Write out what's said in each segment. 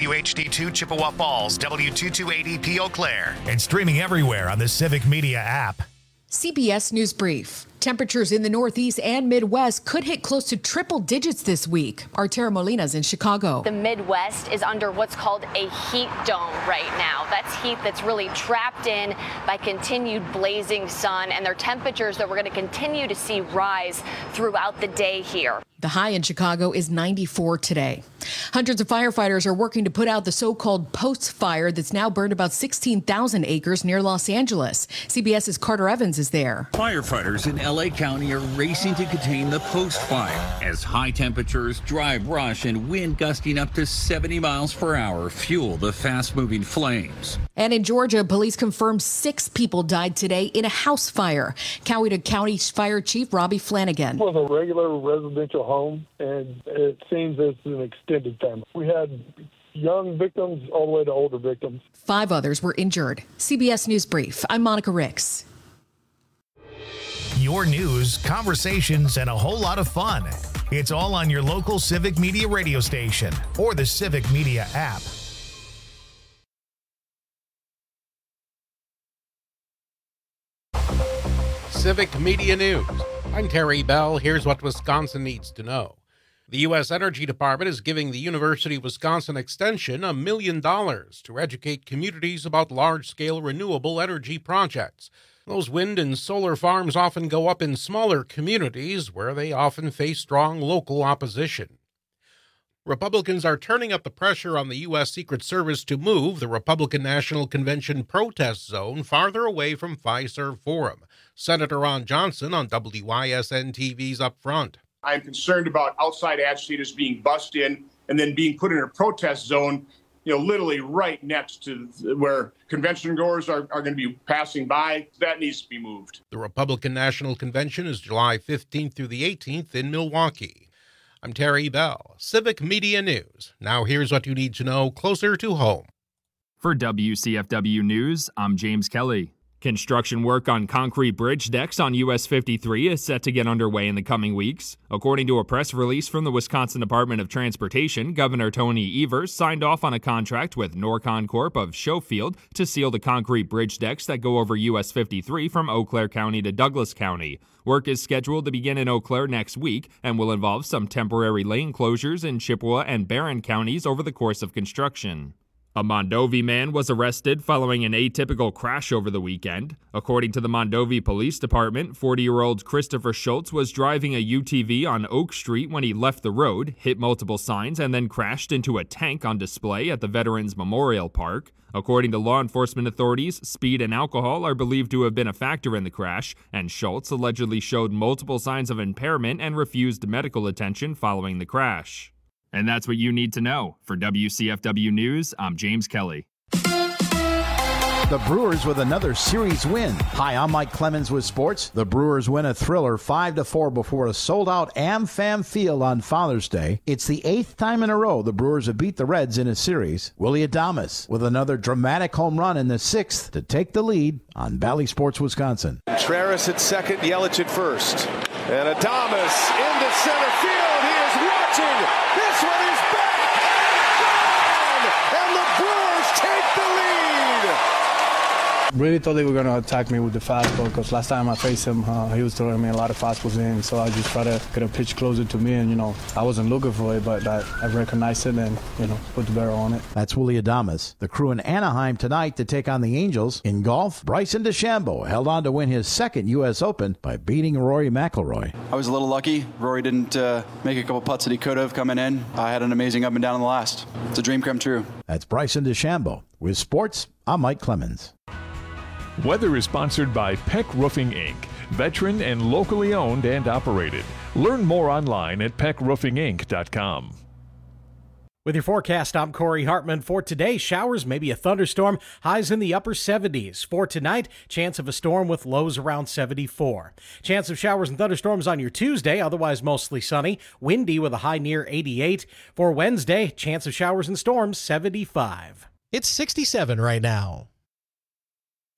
WHD2 Chippewa Falls, W228EP Eau Claire, and streaming everywhere on the Civic Media app. CBS News Brief. Temperatures in the Northeast and Midwest could hit close to triple digits this week. Artera Molina's in Chicago. The Midwest is under what's called a heat dome right now. That's heat that's really trapped in by continued blazing sun, and their temperatures that we're going to continue to see rise throughout the day here. The high in Chicago is 94 today. Hundreds of firefighters are working to put out the so-called Post fire that's now burned about 16,000 acres near Los Angeles. CBS's Carter Evans is there. Firefighters in LA County are racing to contain the Post fire as high temperatures, dry brush, and wind gusting up to 70 miles per hour fuel the fast-moving flames. And in Georgia, police confirmed 6 people died today in a house fire. Coweta County Fire Chief Robbie Flanagan. It was a regular residential home, and it seems it's an extended family. We had young victims all the way to older victims. 5 others were injured. CBS News Brief. I'm Monica Ricks. Your news, conversations, and a whole lot of fun. It's all on your local Civic Media radio station or the Civic Media app. Civic Media News. I'm Terry Bell. Here's what Wisconsin needs to know. The U.S. Energy Department is giving the University of Wisconsin Extension $1 million to educate communities about large-scale renewable energy projects. Those wind and solar farms often go up in smaller communities where they often face strong local opposition. Republicans are turning up the pressure on the U.S. Secret Service to move the Republican National Convention protest zone farther away from Fiserv Forum. Senator Ron Johnson on WYSN-TV's Up Front. I'm concerned about outside agitators being bussed in and then being put in a protest zone, literally right next to where convention goers are going to be passing by. That needs to be moved. The Republican National Convention is July 15th through the 18th in Milwaukee. I'm Terry Bell, Civic Media News. Now here's what you need to know closer to home. For WCFW News, I'm James Kelly. Construction work on concrete bridge decks on US 53 is set to get underway in the coming weeks. According to a press release from the Wisconsin Department of Transportation, Governor Tony Evers signed off on a contract with Norcon Corp of Schofield to seal the concrete bridge decks that go over US 53 from Eau Claire County to Douglas County. Work is scheduled to begin in Eau Claire next week and will involve some temporary lane closures in Chippewa and Barron counties over the course of construction. A Mondovi man was arrested following an atypical crash over the weekend. According to the Mondovi Police Department, 40-year-old Christopher Schultz was driving a UTV on Oak Street when he left the road, hit multiple signs, and then crashed into a tank on display at the Veterans Memorial Park. According to law enforcement authorities, speed and alcohol are believed to have been a factor in the crash, and Schultz allegedly showed multiple signs of impairment and refused medical attention following the crash. And that's what you need to know. For WCFW News, I'm James Kelly. The Brewers with another series win. Hi, I'm Mike Clemens with sports. The Brewers win a thriller 5-4 before a sold-out AmFam Field on Father's Day. It's the 8th time in a row the Brewers have beat the Reds in a series. Willie Adames with another dramatic home run in the 6th to take the lead on Bally Sports Wisconsin. Contreras at second, Yelich at first. And Adames into center field. He is watching. This one is back. And the Brewers take the lead. Really thought they were going to attack me with the fastball because last time I faced him, he was throwing me a lot of fastballs in. So I just tried to get a pitch closer to me. And, I wasn't looking for it, but I recognized it and, put the barrel on it. That's Willie Adames. The Crew in Anaheim tonight to take on the Angels. In golf, Bryson DeChambeau held on to win his second U.S. Open by beating Rory McIlroy. I was a little lucky. Rory didn't make a couple putts that he could have coming in. I had an amazing up and down in the last. It's a dream come true. That's Bryson DeChambeau. With sports, I'm Mike Clemens. Weather is sponsored by Peck Roofing, Inc., veteran and locally owned and operated. Learn more online at peckroofinginc.com. With your forecast, I'm Corey Hartman. For today, showers, maybe a thunderstorm, highs in the upper 70s. For tonight, chance of a storm with lows around 74. Chance of showers and thunderstorms on your Tuesday, otherwise mostly sunny, windy with a high near 88. For Wednesday, chance of showers and storms, 75. It's 67 right now.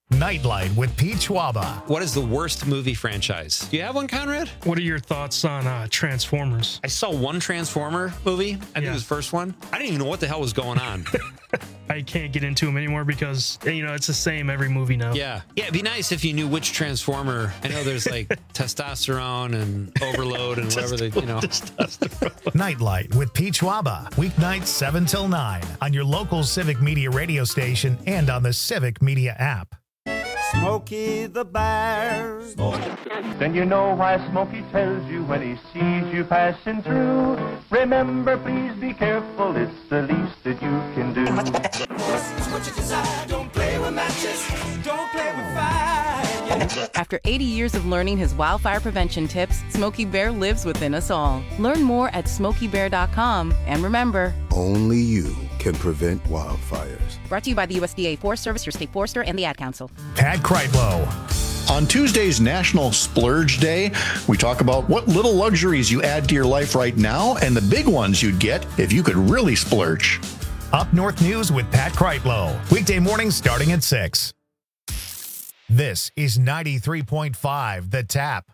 Nightlight with Pete Schwaba. What is the worst movie franchise? Do you have one, Conrad? What are your thoughts on Transformers? I saw one Transformer movie. I think it was the first one. I didn't even know what the hell was going on. I can't get into them anymore because, it's the same every movie now. Yeah. Yeah, it'd be nice if you knew which Transformer. I know there's like testosterone and overload and whatever they, Nightlight with Pete Schwaba. Weeknights 7 till 9 on your local Civic Media radio station and on the Civic Media app. Smokey the Bear. Then you know why Smokey tells you when he sees you passing through. Remember, please be careful, it's the least that you can do. What you desire, don't play with matches, don't play with fire. After 80 years of learning his wildfire prevention tips, Smokey Bear lives within us all. Learn more at SmokeyBear.com. And remember, only you can prevent wildfires. Brought to you by the USDA Forest Service, your state forester, and the Ad Council. Pat Kreitlow. On Tuesday's National Splurge Day, we talk about what little luxuries you add to your life right now and the big ones you'd get if you could really splurge. Up North News with Pat Kreitlow. Weekday mornings starting at 6. This is 93.5 The Tap.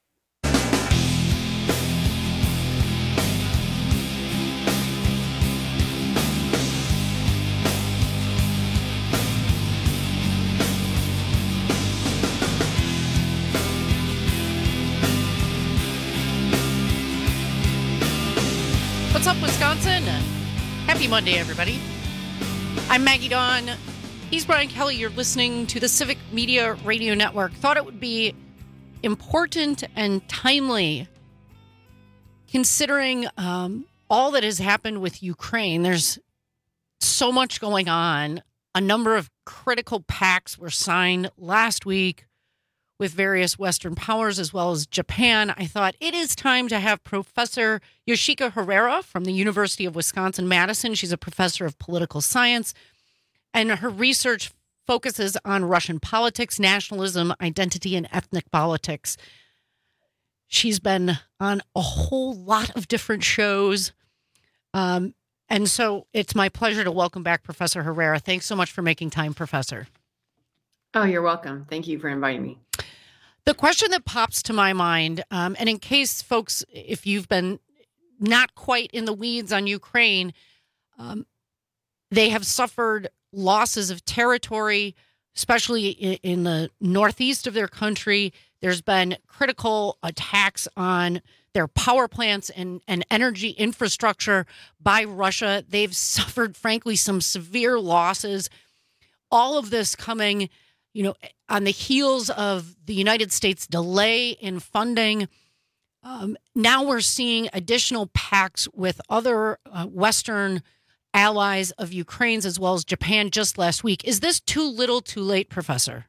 What's up, Wisconsin? Happy Monday, everybody. I'm Maggie Dawn. He's Brian Kelly. You're listening to the Civic Media Radio Network. Thought it would be important and timely considering all that has happened with Ukraine. There's so much going on. A number of critical pacts were signed last week with various Western powers as well as Japan. I thought it is time to have Professor Yoshika Herrera from the University of Wisconsin-Madison. She's a professor of political science, and her research focuses on Russian politics, nationalism, identity, and ethnic politics. She's been on a whole lot of different shows. And so it's my pleasure to welcome back Professor Herrera. Thanks so much for making time, Professor. Oh, you're welcome. Thank you for inviting me. The question that pops to my mind, and in case folks, if you've been not quite in the weeds on Ukraine, they have suffered losses of territory, especially in the northeast of their country. There's been critical attacks on their power plants and energy infrastructure by Russia. They've suffered, frankly, some severe losses. All of this coming, on the heels of the United States delay in funding. Now we're seeing additional pacts with other Western allies of Ukraine's as well as Japan just last week. Is this too little, too late, Professor?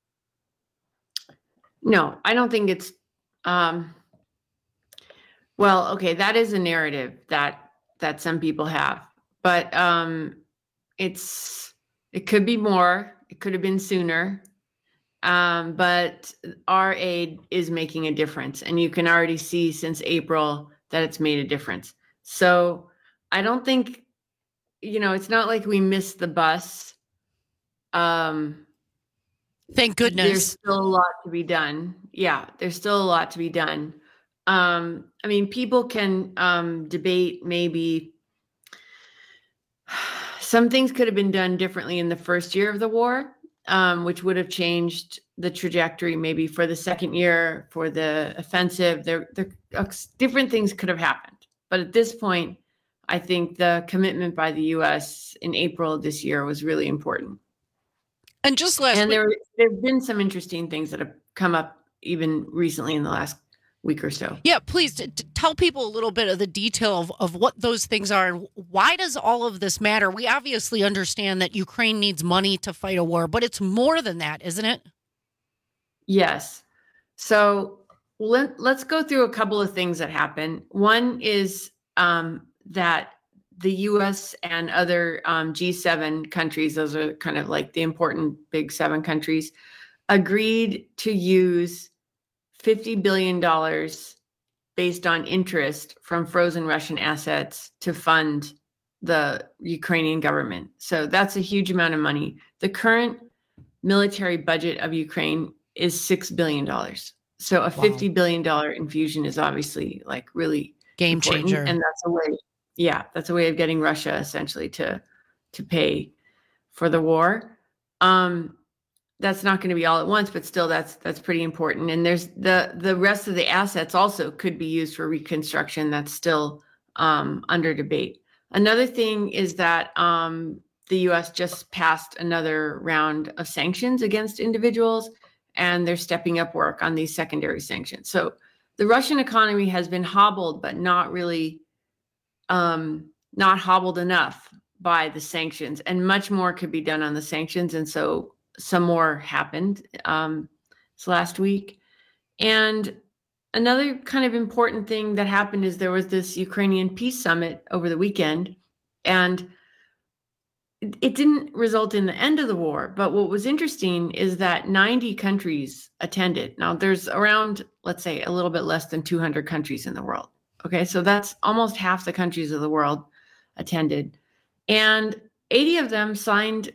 No, I don't think it's, okay, that is a narrative that some people have, but it could be more, it could have been sooner, but our aid is making a difference, and you can already see since April that it's made a difference. So I don't think, it's not like we missed the bus. Thank goodness. There's still a lot to be done. Yeah, there's still a lot to be done. People can debate maybe some things could have been done differently in the first year of the war, which would have changed the trajectory maybe for the second year, for the offensive. There different things could have happened. But at this point, I think the commitment by the U.S. in April of this year was really important. And just last week, there have been some interesting things that have come up even recently in the last week or so. Yeah, please tell people a little bit of the detail of what those things are. And why does all of this matter? We obviously understand that Ukraine needs money to fight a war, but it's more than that, isn't it? Yes. So let's go through a couple of things that happen. One is that the U.S. and other G7 countries, those are kind of like the important big 7 countries, agreed to use $50 billion based on interest from frozen Russian assets to fund the Ukrainian government. So that's a huge amount of money. The current military budget of Ukraine is $6 billion. So a $50 billion infusion is obviously like really game important. changer. And that's a way of getting Russia essentially to pay for the war. That's not going to be all at once, but still that's pretty important. And there's the rest of the assets also could be used for reconstruction. That's still under debate. Another thing is that the U.S. just passed another round of sanctions against individuals, and they're stepping up work on these secondary sanctions. So the Russian economy has been hobbled, but not really, not hobbled enough by the sanctions, and much more could be done on the sanctions. And so some more happened this last week. And another kind of important thing that happened is there was this Ukrainian peace summit over the weekend, and it didn't result in the end of the war. But what was interesting is that 90 countries attended. Now there's around, let's say, a little bit less than 200 countries in the world. Okay, so that's almost half the countries of the world attended. And 80 of them signed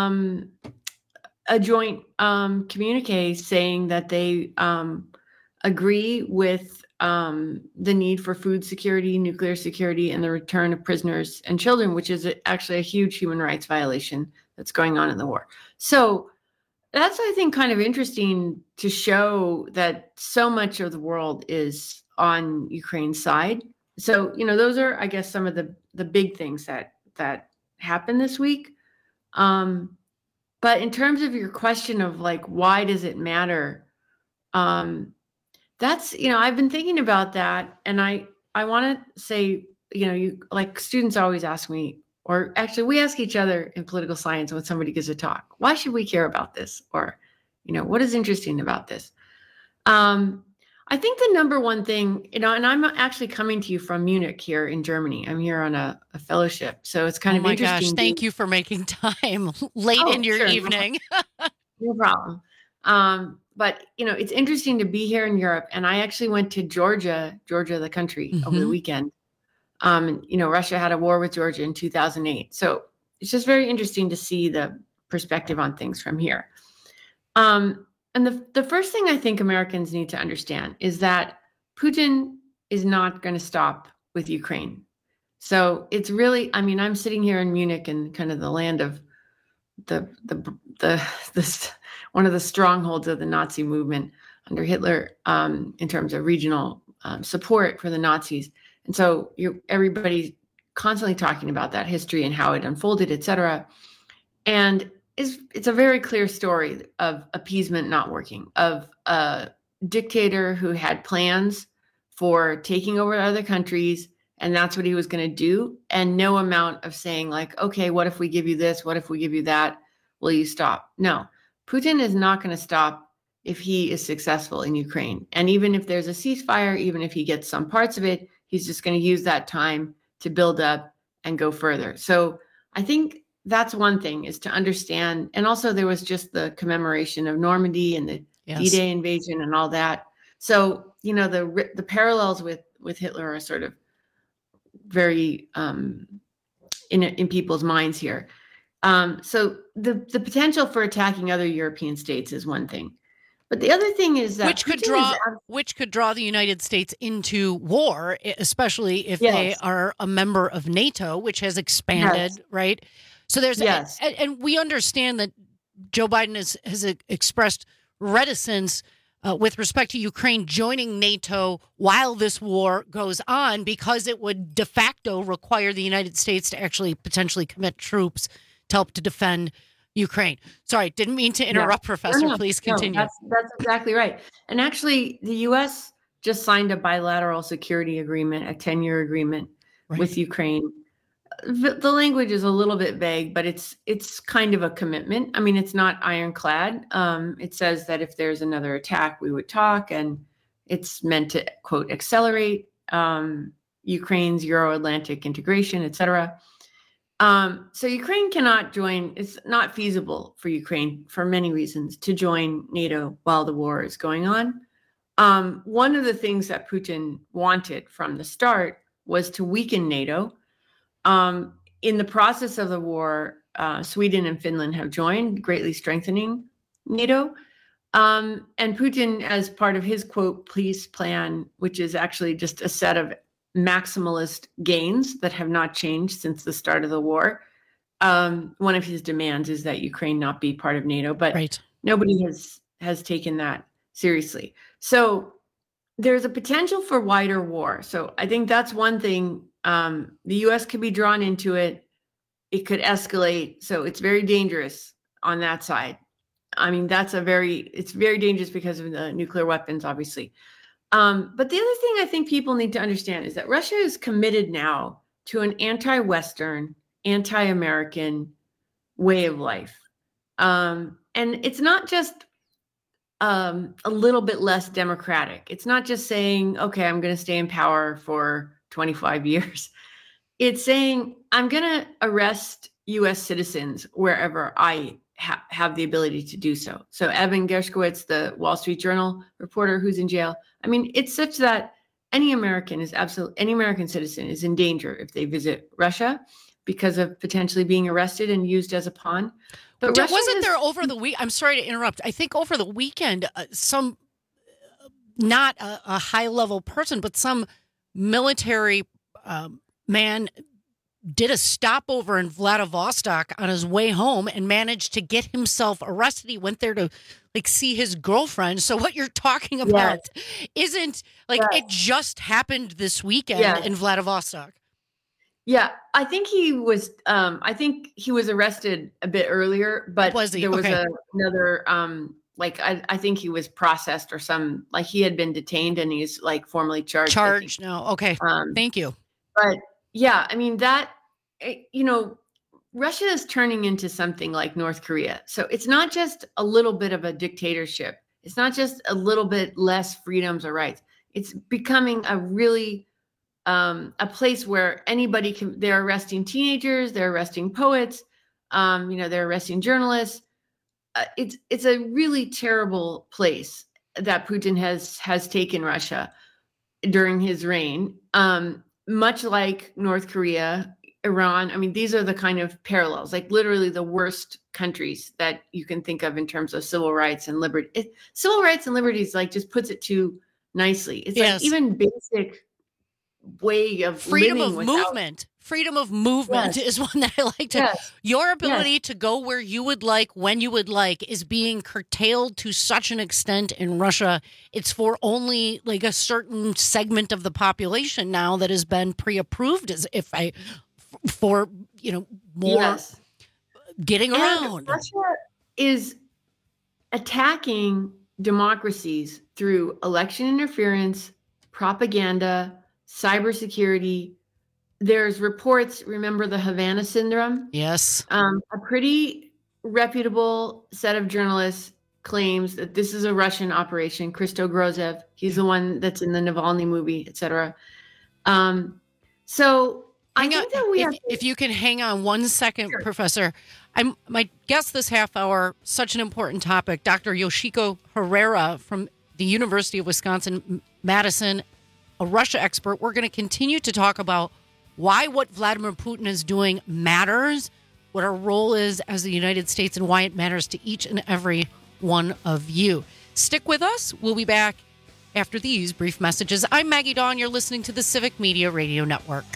a joint communique saying that they agree with the need for food security, nuclear security, and the return of prisoners and children, which is actually a huge human rights violation that's going on in the war. So that's, I think, kind of interesting to show that so much of the world is on Ukraine's side. So, those are, I guess, some of the big things that happened this week. But in terms of your question of like, why does it matter? That's, I've been thinking about that. And I want to say, you like students always ask me, or actually we ask each other in political science when somebody gives a talk, why should we care about this? Or, what is interesting about this? I think the number one thing, and I'm actually coming to you from Munich here in Germany. I'm here on a fellowship. So it's kind of interesting. Oh my gosh, thank you for making time late in your evening. No problem. But, it's interesting to be here in Europe. And I actually went to Georgia, the country, over the weekend. Russia had a war with Georgia in 2008. So it's just very interesting to see the perspective on things from here. And the first thing I think Americans need to understand is that Putin is not going to stop with Ukraine. So it's really, I'm sitting here in Munich and kind of the land of this one of the strongholds of the Nazi movement under Hitler in terms of regional support for the Nazis. And so everybody's constantly talking about that history and how it unfolded, et cetera. And it's a very clear story of appeasement not working, of a dictator who had plans for taking over other countries, and that's what he was going to do. And no amount of saying like, okay, what if we give you this? What if we give you that? Will you stop? No, Putin is not going to stop if he is successful in Ukraine. And even if there's a ceasefire, even if he gets some parts of it, he's just going to use that time to build up and go further. So I think that's one thing, is to understand. And also there was just the commemoration of Normandy and the D-Day invasion and all that. So, the parallels with Hitler are sort of very in people's minds here. So the potential for attacking other European states is one thing. But the other thing is that which could draw the United States into war, especially if they are a member of NATO, which has expanded, right? So there's and we understand that Joe Biden has expressed reticence with respect to Ukraine joining NATO while this war goes on, because it would de facto require the United States to actually potentially commit troops to help to defend Ukraine. Sorry, didn't mean to interrupt, Professor. No, please continue. That's exactly right. And actually, the U.S. just signed a bilateral security agreement, a 10-year agreement with Ukraine. The language is a little bit vague, but it's kind of a commitment. It's not ironclad. It says that if there's another attack, we would talk, and it's meant to, quote, accelerate Ukraine's Euro-Atlantic integration, et cetera. So Ukraine cannot join. It's not feasible for Ukraine for many reasons to join NATO while the war is going on. One of the things that Putin wanted from the start was to weaken NATO. In the process of the war, Sweden and Finland have joined, greatly strengthening NATO. And Putin, as part of his, quote, peace plan, which is actually just a set of maximalist gains that have not changed since the start of the war. One of his demands is that Ukraine not be part of NATO, but nobody has taken that seriously. So there's a potential for wider war. So I think that's one thing. The U.S. could be drawn into it. It could escalate. So it's very dangerous on that side. I mean, it's very dangerous because of the nuclear weapons, obviously. But the other thing I think people need to understand is that Russia is committed now to an anti-Western, anti-American way of life. And it's not just a little bit less democratic. It's not just saying, okay, I'm going to stay in power for 25 years. It's saying, I'm going to arrest U.S. citizens wherever I have the ability to do so. So Evan Gershkovich, the Wall Street Journal reporter who's in jail. I mean, it's such that any American citizen is in danger if they visit Russia because of potentially being arrested and used as a pawn. But wasn't there over the week? I'm sorry to interrupt. I think over the weekend, some not a high level person, but some military man did a stopover in Vladivostok on his way home and managed to get himself arrested. He went there to see his girlfriend. So what you're talking about isn't it just happened this weekend in Vladivostok. Yeah, I think he was arrested a bit earlier, but there was another I think he was processed or he had been detained and he's formally charged. Charged now. Okay. Thank you. But yeah, I mean Russia is turning into something like North Korea. So it's not just a little bit of a dictatorship. It's not just a little bit less freedoms or rights. It's becoming a really a place where anybody can. They're arresting teenagers. They're arresting poets. They're arresting journalists. It's a really terrible place that Putin has taken Russia during his reign. Much like North Korea, Iran. I mean, these are the kind of parallels, literally the worst countries that you can think of in terms of civil rights and liberty. Civil rights and liberties, just puts it too nicely. It's even basic way of freedom of movement. Freedom of movement is one that I like to. Your ability to go where you would like, when you would like, is being curtailed to such an extent in Russia. It's for only a certain segment of the population now that has been pre-approved for more getting around. Russia is attacking democracies through election interference, propaganda, cybersecurity. There's reports, remember the Havana Syndrome? Yes. A pretty reputable set of journalists claims that this is a Russian operation. Christo Grozev, he's the one that's in the Navalny movie, etc. So I think that if you can hang on 1 second, sure. Professor. My guest this half hour, such an important topic, Dr. Yoshiko Herrera from the University of Wisconsin-Madison, a Russia expert. We're going to continue to talk about why what Vladimir Putin is doing matters, what our role is as the United States, and why it matters to each and every one of you. Stick with us. We'll be back after these brief messages. I'm Maggie Dawn. You're listening to the Civic Media Radio Network.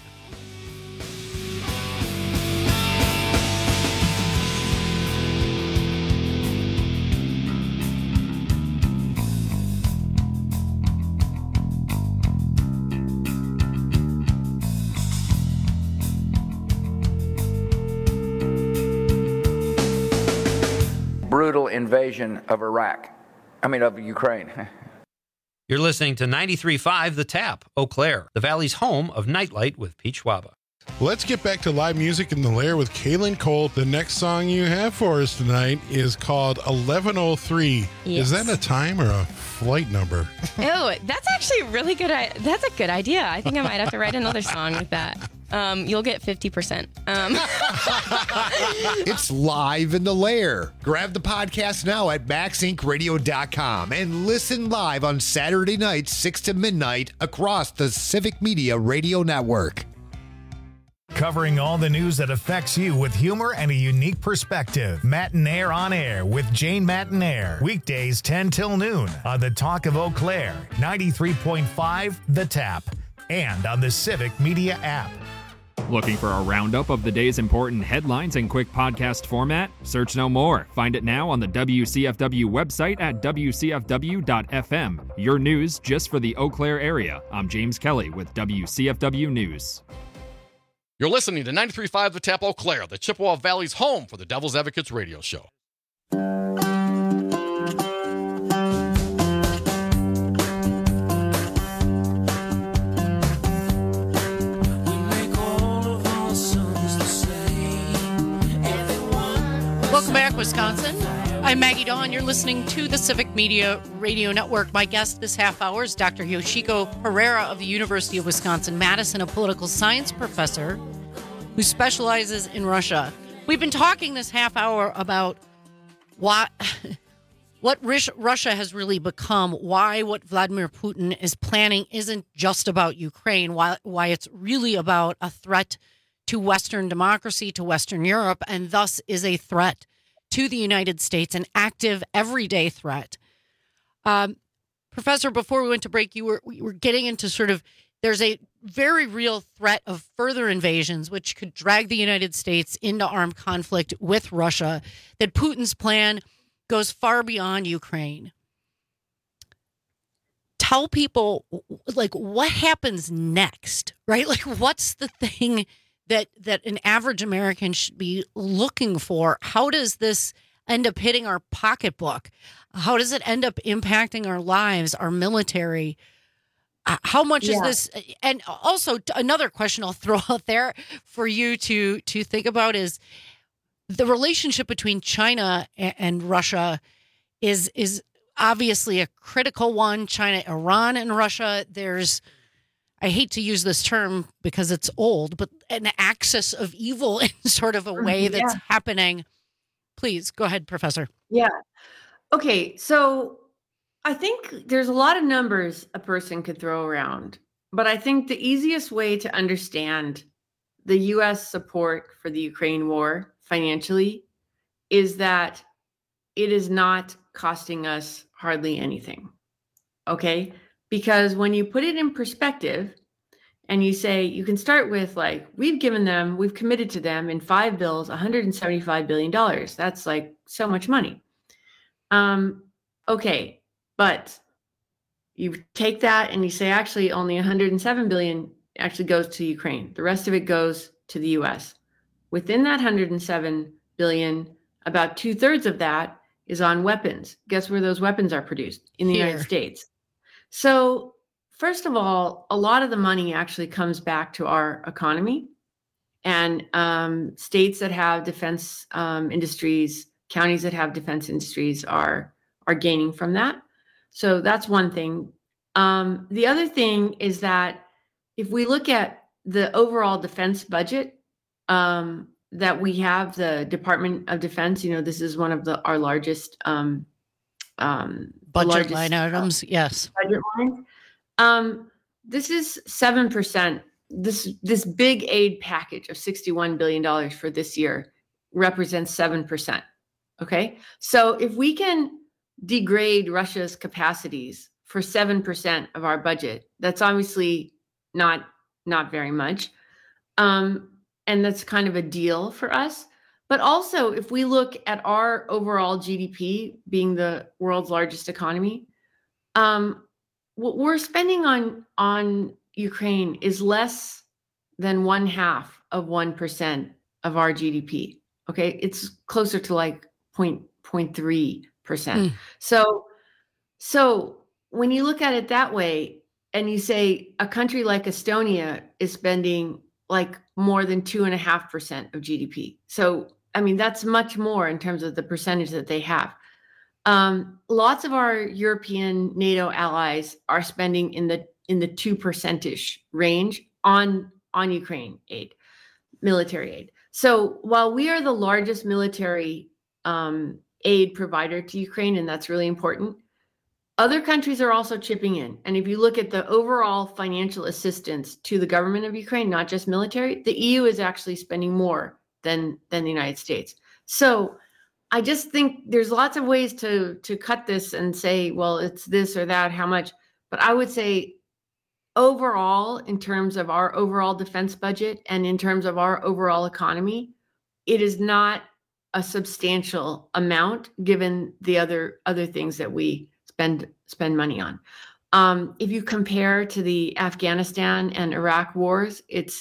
Brutal invasion of of Ukraine. You're listening to 93.5 The Tap, Eau Claire, the Valley's home of Nightlight with Pete Schwaba. Let's get back to live music in the Lair with Kaylin Cole. The next song you have for us tonight is called 1103. Yes. Is that a time or a flight number? Oh, that's actually really good. That's a good idea. I think I might have to write another song with that. You'll get 50%. It's live in the Lair. Grab the podcast now at MaxIncRadio.com and listen live on Saturday nights, 6 to midnight across the Civic Media Radio Network. covering all the news that affects you with humor and a unique perspective. Matinaire on Air with Jane Matinaire. Weekdays 10 till noon on the Talk of Eau Claire, 93.5 The Tap, and on the Civic Media app. Looking for a roundup of the day's important headlines in quick podcast format? Search no more. Find it now on the WCFW website at WCFW.FM. Your news just for the Eau Claire area. I'm James Kelly with WCFW News. You're listening to 93.5 The Tap Eau Claire, the Chippewa Valley's home for the Devil's Advocates radio show. Welcome back, Wisconsin. I'm Maggie Dawn. You're listening to the Civic Media Radio Network. My guest this half hour is Dr. Yoshiko Herrera of the University of Wisconsin-Madison, a political science professor who specializes in Russia. We've been talking this half hour about what Russia has really become, why what Vladimir Putin is planning isn't just about Ukraine, why it's really about a threat to Western democracy, to Western Europe, and thus is a threat to the United States, an active, everyday threat. Professor, before we went to break, we were getting into sort of, there's a very real threat of further invasions, which could drag the United States into armed conflict with Russia, that Putin's plan goes far beyond Ukraine. Tell people, like, what happens next, right? Like, what's the thing that an average American should be looking for? How does this end up hitting our pocketbook? How does it end up impacting our lives, our military? How much is this? And also another question I'll throw out there for you to think about is the relationship between China and Russia is obviously a critical one. China, Iran, and Russia, there's, I hate to use this term because it's old, but an axis of evil in sort of a way that's happening. Please go ahead, Professor. Yeah. Okay. So I think there's a lot of numbers a person could throw around, but I think the easiest way to understand the U.S. support for the Ukraine war financially is that it is not costing us hardly anything. Okay. Because when you put it in perspective and you say, you can start with like, we've committed to them in 5 bills, $175 billion. That's like so much money. Okay. But you take that and you say, actually only 107 billion actually goes to Ukraine. The rest of it goes to the US. Within that 107 billion, about 2/3 of that is on weapons. Guess where those weapons are produced? In the United States. So first of all, a lot of the money actually comes back to our economy, and states that have defense industries, counties that have defense industries are gaining from that. So that's one thing. The other thing is that if we look at the overall defense budget that we have, the Department of Defense, this is one of our largest budget line items. Yes. Budget lines. This is 7%. This big aid package of $61 billion for this year represents 7%. Okay. So if we can degrade Russia's capacities for 7% of our budget, that's obviously not very much. And that's kind of a deal for us. But also, if we look at our overall GDP being the world's largest economy, what we're spending on Ukraine is less than 0.5% of our GDP. Okay, it's closer to like 0.3%. So when you look at it that way, and you say a country like Estonia is spending like more than 2.5% of GDP. So I mean, that's much more in terms of the percentage that they have. Lots of our European NATO allies are spending in the 2% range on Ukraine aid, military aid. So while we are the largest military aid provider to Ukraine, and that's really important, Other countries are also chipping in. And if you look at the overall financial assistance to the government of Ukraine, not just military, the EU is actually spending more than the United States. So I just think there's lots of ways to cut this and say, well, it's this or that, how much. But I would say overall, in terms of our overall defense budget and in terms of our overall economy, it is not a substantial amount given the other things that we spend money on. If you compare to the Afghanistan and Iraq wars, it's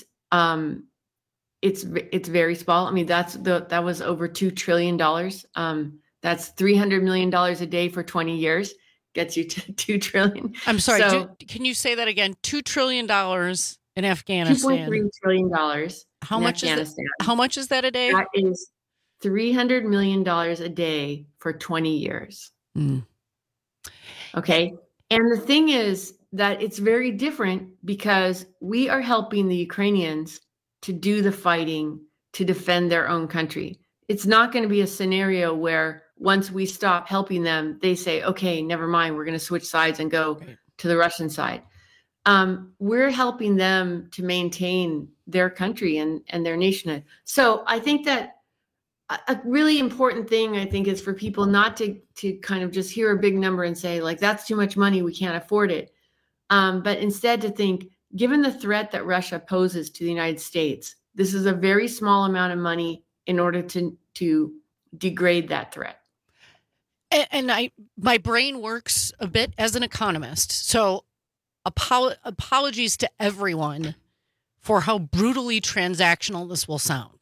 very small. I mean, that was over $2 trillion. That's $300 million a day for 20 years. Gets you to $2 trillion. I'm sorry. Can you say that again? $2 trillion in Afghanistan. $2.3 trillion. How much is that a day? That is $300 million a day for 20 years. Mm. Okay. And the thing is that it's very different because we are helping the Ukrainians to do the fighting to defend their own country. It's not going to be a scenario where once we stop helping them, they say, okay, never mind, we're going to switch sides and go to the Russian side. We're helping them to maintain their country and their nationhood. So I think that a really important thing, I think, is for people not to kind of just hear a big number and say, like, that's too much money, we can't afford it. But instead to think, given the threat that Russia poses to the United States, this is a very small amount of money in order to degrade that threat. And my brain works a bit as an economist. So apologies to everyone for how brutally transactional this will sound.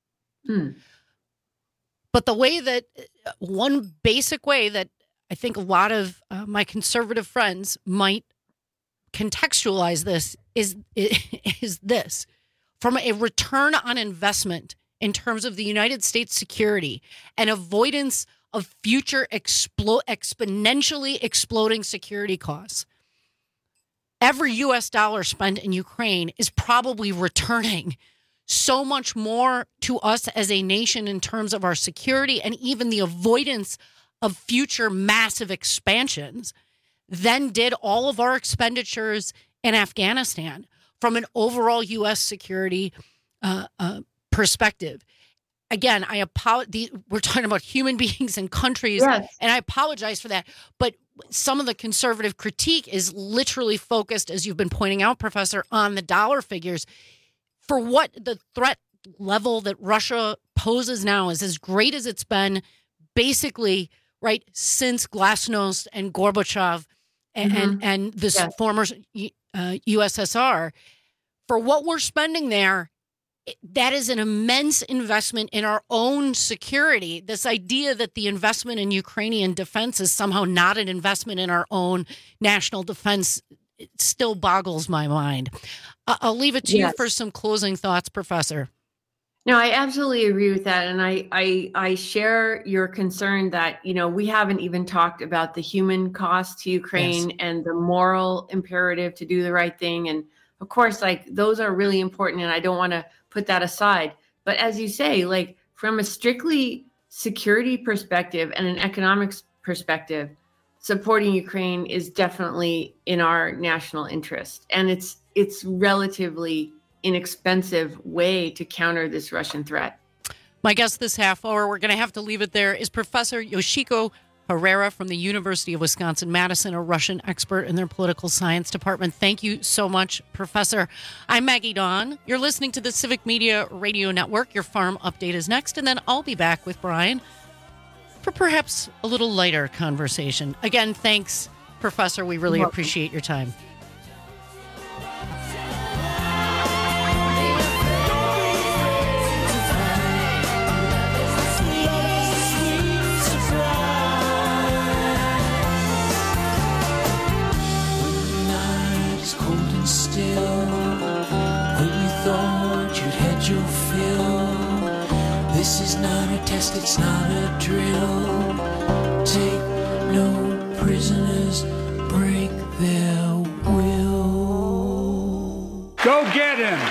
But the way that one basic way that I think a lot of my conservative friends might contextualize this is this. From a return on investment in terms of the United States security and avoidance of future exponentially exploding security costs, every U.S. dollar spent in Ukraine is probably returning so much more to us as a nation in terms of our security and even the avoidance of future massive expansions than did all of our expenditures in Afghanistan from an overall U.S. security perspective. Again, we're talking about human beings and countries, yes, and I apologize for that. But some of the conservative critique is literally focused, as you've been pointing out, Professor, on the dollar figures. For what the threat level that Russia poses now is as great as it's been, basically, right, since Glasnost and Gorbachev and this former USSR. For what we're spending there, that is an immense investment in our own security. This idea that the investment in Ukrainian defense is somehow not an investment in our own national defense, it still boggles my mind. I'll leave it to you for some closing thoughts, Professor. No, I absolutely agree with that. And I share your concern that, we haven't even talked about the human cost to Ukraine and the moral imperative to do the right thing. And of course, those are really important. And I don't want to put that aside. But as you say, from a strictly security perspective and an economics perspective, supporting Ukraine is definitely in our national interest. And it's relatively inexpensive way to counter this Russian threat. My guest this half hour, we're going to have to leave it there, is Professor Yoshiko Herrera from the University of Wisconsin-Madison, a Russian expert in their political science department. Thank you so much, Professor. I'm Maggie Dawn. You're listening to the Civic Media Radio Network. Your farm update is next, and then I'll be back with Brian for perhaps a little lighter conversation. Again, thanks, Professor. We really appreciate your time. This is not a test, it's not a drill. Take no prisoners, break their will. Go get him!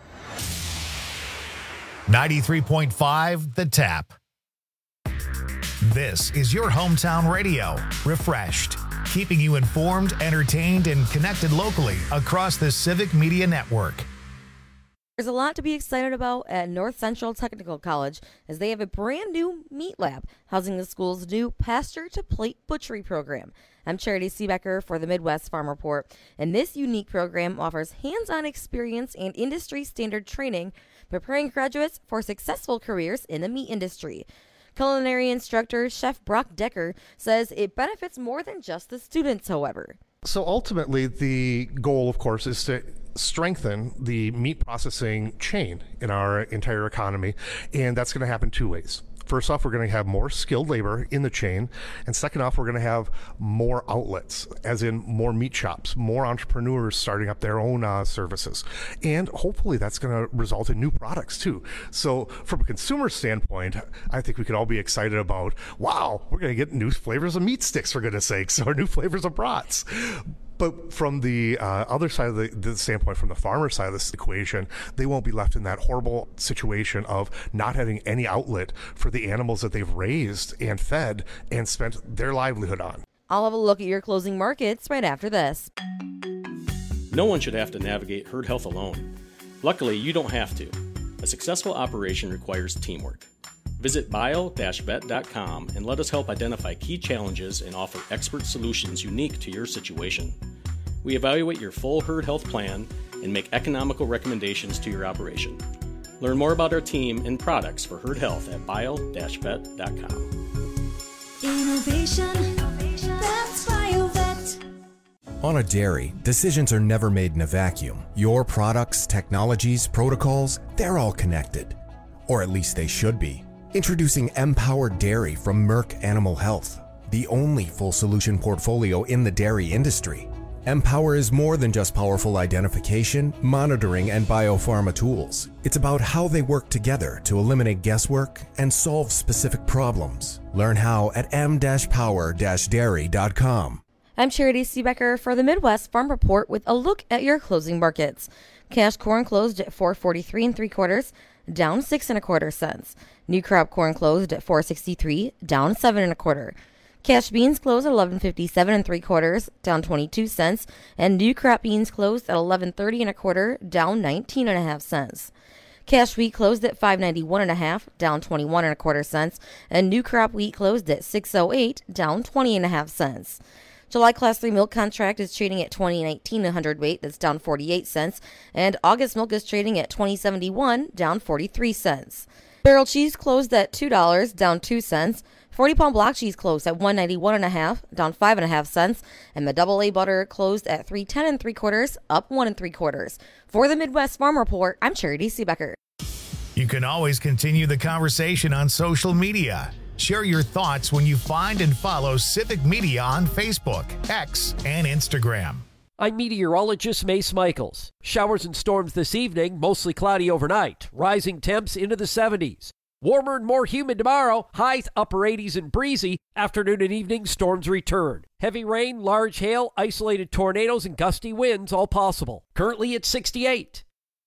93.5 The Tap. This is your hometown radio, refreshed, keeping you informed, entertained, and connected locally across the Civic Media Network. There's a lot to be excited about at North Central Technical College as they have a brand new meat lab housing the school's new pasture-to-plate butchery program. I'm Charity Seebecker for the Midwest Farm Report, and this unique program offers hands-on experience and industry-standard training, preparing graduates for successful careers in the meat industry. Culinary instructor Chef Brock Decker says it benefits more than just the students, however. So ultimately, the goal, of course, is to strengthen the meat processing chain in our entire economy, and that's going to happen two ways. First off, we're going to have more skilled labor in the chain, and second off, we're going to have more outlets, as in more meat shops, more entrepreneurs starting up their own services, and hopefully that's going to result in new products too. So from a consumer standpoint, I think we could all be excited about, wow, we're going to get new flavors of meat sticks, for goodness sakes, or new flavors of brats. But from the other side of the standpoint, from the farmer side of this equation, they won't be left in that horrible situation of not having any outlet for the animals that they've raised and fed and spent their livelihood on. I'll have a look at your closing markets right after this. No one should have to navigate herd health alone. Luckily, you don't have to. A successful operation requires teamwork. Visit bio-vet.com and let us help identify key challenges and offer expert solutions unique to your situation. We evaluate your full herd health plan and make economical recommendations to your operation. Learn more about our team and products for herd health at bio-vet.com. Innovation, that's BioVet. On a dairy, decisions are never made in a vacuum. Your products, technologies, protocols, they're all connected. Or at least they should be. Introducing Empower Dairy from Merck Animal Health, the only full solution portfolio in the dairy industry. Empower is more than just powerful identification, monitoring, and biopharma tools. It's about how they work together to eliminate guesswork and solve specific problems. Learn how at m-power-dairy.com. I'm Charity Seebecker for the Midwest Farm Report with a look at your closing markets. Cash corn closed at $4.43 3/4, down 6 1/4 cents. New crop corn closed at $4.63, down 7 1/4. Cash beans closed at $11.57 3/4, down 22 cents, and new crop beans closed at $11.30 1/4, down 19 1/2 cents. Cash wheat closed at $5.91 1/2, down 21 1/4 cents, and new crop wheat closed at $6.08, down 20 1/2 cents. July Class 3 milk contract is trading at $20.19 a hundredweight, that's down 48 cents, and August milk is trading at $20.71, down 43 cents. Barrel cheese closed at $2, down 2 cents. 40-pound block cheese closed at $1.91 1/2, down 5 1/2 cents, and the double-A butter closed at $3.10 3/4, up 1 3/4. For the Midwest Farm Report, I'm Charity Seebecker. You can always continue the conversation on social media. Share your thoughts when you find and follow Civic Media on Facebook, X, and Instagram. I'm meteorologist Mace Michaels. Showers and storms this evening, mostly cloudy overnight. Rising temps into the 70s. Warmer and more humid tomorrow, highs upper 80s and breezy. Afternoon and evening, storms return. Heavy rain, large hail, isolated tornadoes, and gusty winds all possible. Currently at 68.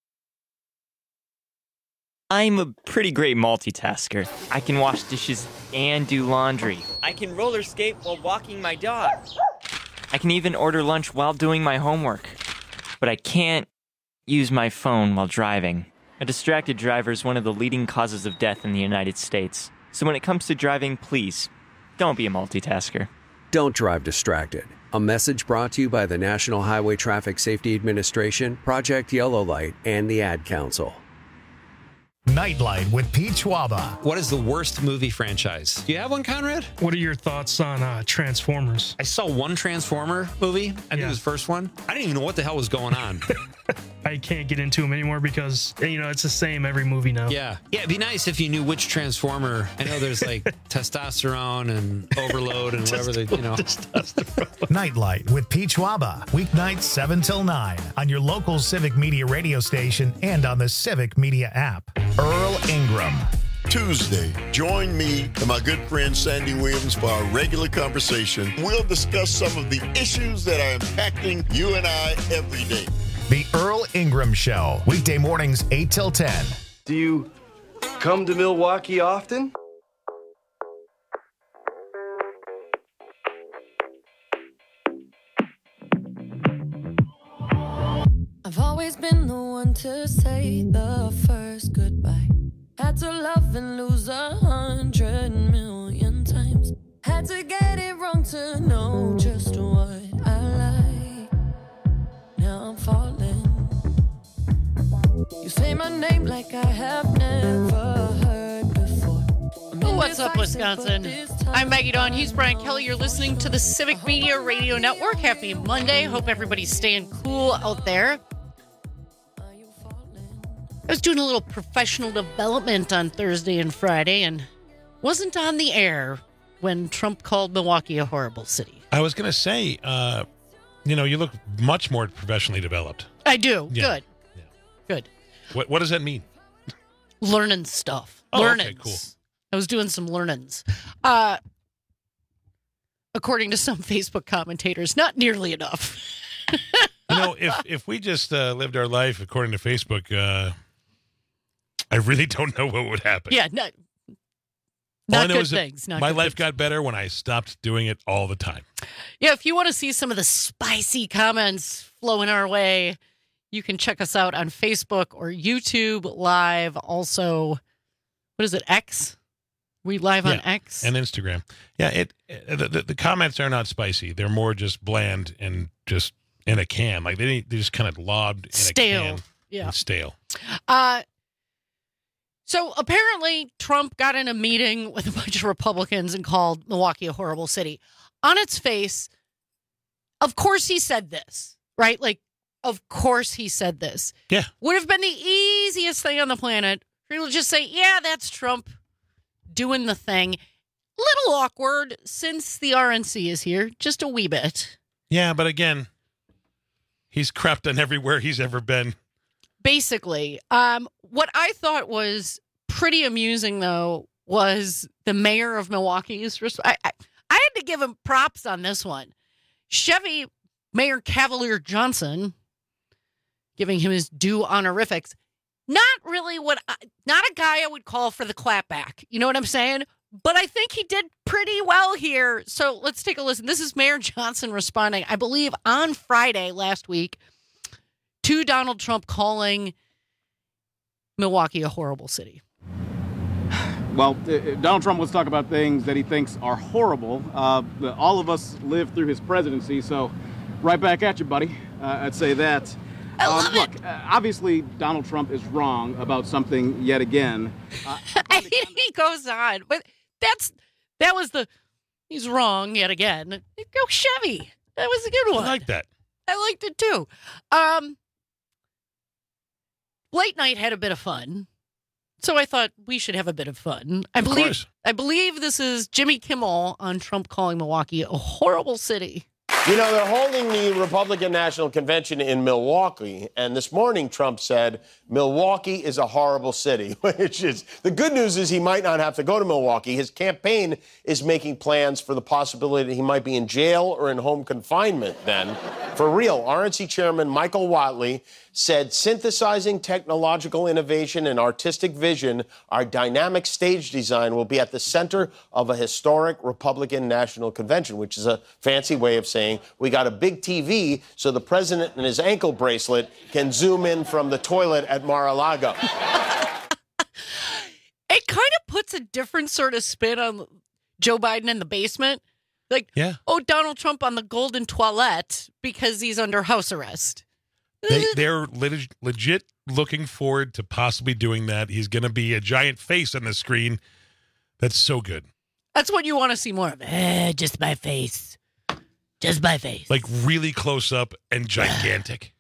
I'm a pretty great multitasker. I can wash dishes and do laundry. I can roller skate while walking my dog. I can even order lunch while doing my homework. But I can't use my phone while driving. A distracted driver is one of the leading causes of death in the United States. So when it comes to driving, please, don't be a multitasker. Don't drive distracted. A message brought to you by the National Highway Traffic Safety Administration, Project Yellow Light, and the Ad Council. Nightlight with Pete Schwaba. What is the worst movie franchise? Do you have one, Conrad? What are your thoughts on Transformers? I saw one Transformer movie. I think it was the first one. I didn't even know what the hell was going on. I can't get into them anymore because, it's the same every movie now. Yeah. Yeah, it'd be nice if you knew which Transformer. I know there's like testosterone and overload and whatever they, Nightlight with Pete Schwaba. Weeknights 7 till 9 on your local Civic Media radio station and on the Civic Media app. Earl Ingram. Tuesday, join me and my good friend Sandy Williams for our regular conversation. We'll discuss some of the issues that are impacting you and I every day. The Earl Ingram Show, weekday mornings 8 till 10. Do you come to Milwaukee often? always been the one to say the first goodbye. Had to love and lose 100 million times. Had to get it wrong to know just what I like. Now I'm falling. You say my name like I have never heard before. What's up, Wisconsin? I'm Maggie Dawn. He's Brian Kelly. You're listening to the Civic Media Radio Network. Happy Monday. Hope everybody's staying cool out there. I was doing a little professional development on Thursday and Friday and wasn't on the air when Trump called Milwaukee a horrible city. I was going to say, you look much more professionally developed. I do. Yeah. Good. Yeah. Good. What does that mean? Learning stuff. Oh, Learnings. okay, cool. I was doing some learnings. According to some Facebook commentators, not nearly enough. If we just lived our life according to Facebook, I really don't know what would happen. Yeah, not good things. My life got better when I stopped doing it all the time. Yeah, if you want to see some of the spicy comments flowing our way, you can check us out on Facebook or YouTube Live. Also, what is it, X? We live on X? And Instagram. Yeah, the comments are not spicy. They're more just bland and just in a can. Like they just kind of lobbed in stale. A can. Yeah. And stale. So apparently Trump got in a meeting with a bunch of Republicans and called Milwaukee a horrible city. On its face, of course he said this, right? Like, of course he said this. Yeah. Would have been the easiest thing on the planet for you to just say, yeah, that's Trump doing the thing. Little awkward since the RNC is here, just a wee bit. Yeah, but again, he's crapped on everywhere he's ever been. Basically, what I thought was pretty amusing, though, was the mayor of Milwaukee's response. I had to give him props on this one. Chevy Mayor Cavalier Johnson, giving him his due honorifics. Not really not a guy I would call for the clapback. You know what I'm saying? But I think he did pretty well here. So let's take a listen. This is Mayor Johnson responding, I believe, on Friday last week to Donald Trump calling Milwaukee a horrible city. Well, Donald Trump wants to talk about things that he thinks are horrible. All of us lived through his presidency, so right back at you, buddy. I'd say that. Look, obviously, Donald Trump is wrong about something yet again. He goes on, but he's wrong yet again. Go Chevy. That was a good one. I like that. I liked it too. Late night had a bit of fun, so I thought we should have a bit of fun. I believe this is Jimmy Kimmel on Trump calling Milwaukee a horrible city. You know, they're holding the Republican National Convention in Milwaukee, and this morning Trump said Milwaukee is a horrible city, which is the good news is he might not have to go to Milwaukee. His campaign is making plans for the possibility that he might be in jail or in home confinement then. For real, RNC Chairman Michael Whatley said synthesizing technological innovation and artistic vision, our dynamic stage design will be at the center of a historic Republican National Convention, which is a fancy way of saying we got a big TV so the president and his ankle bracelet can zoom in from the toilet at Mar-a-Lago. It kind of puts a different sort of spin on Joe Biden in the basement. Like, Donald Trump on the golden toilet because he's under house arrest. They're legit looking forward to possibly doing that. He's going to be a giant face on the screen. That's so good. That's what you want to see more of. Just my face. Just my face. Like really close up and gigantic.